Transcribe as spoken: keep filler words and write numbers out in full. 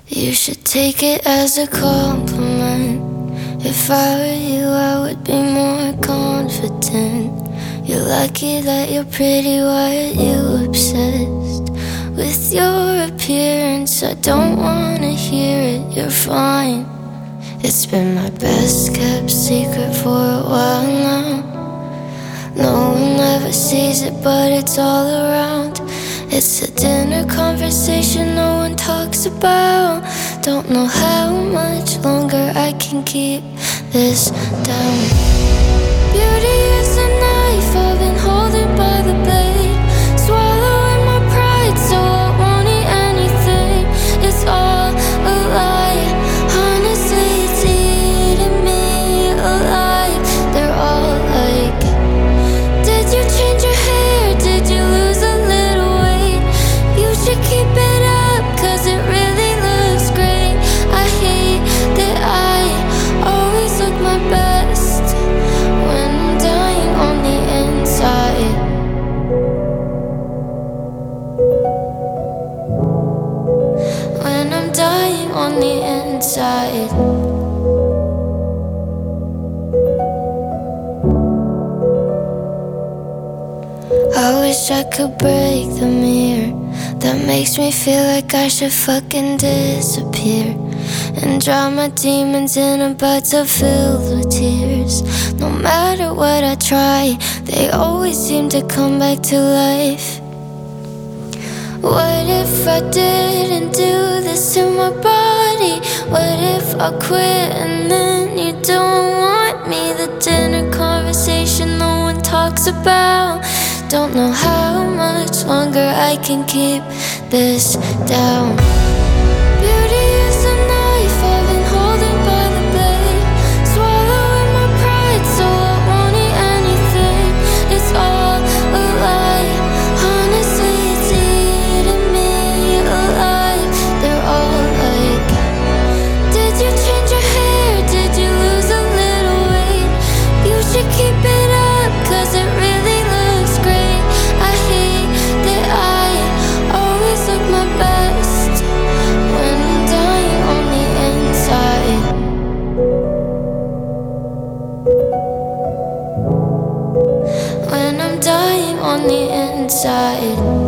You should take it as a compliment. If I were you, I would be more confident. You're lucky that you're pretty, why are you obsessed with your appearance? I don't wanna hear it, you're fine. It's been my best kept secret for a while now. No one ever sees it, but it's all around. It's a dinner conversation no one talks about. Don't know how much longer I can keep this down. Beauty is a knife, I've been holding by the blade, swallowing my pride so I won't eat anything. It's all a lie, honestly it's eating me alive. They're all like, did you change your hair? Did you lose a little weight? You should keep it up, cause it really looks great. I hate that I always look my best when I'm dying on the inside. When I'm dying on the inside. I wish I could break the mirror that makes me feel like I should fucking disappear and drown my demons in a bathtub filled with tears. No matter what I try, they always seem to come back to life. What if I didn't do this to my body? What if I quit and then you don't want me? The dinner conversation no one talks about. Don't know how much longer I can keep this down. Beauty is a knife, I've been holding by the blade, swallowing my pride so I won't eat anything. It's all a lie, honestly it's eating me alive. They're all like, did you change your hair? Did you lose a little weight? You should keep it up, cause it really looks great. I hate that I always look my best when I'm dying on the inside. When I'm dying on the inside.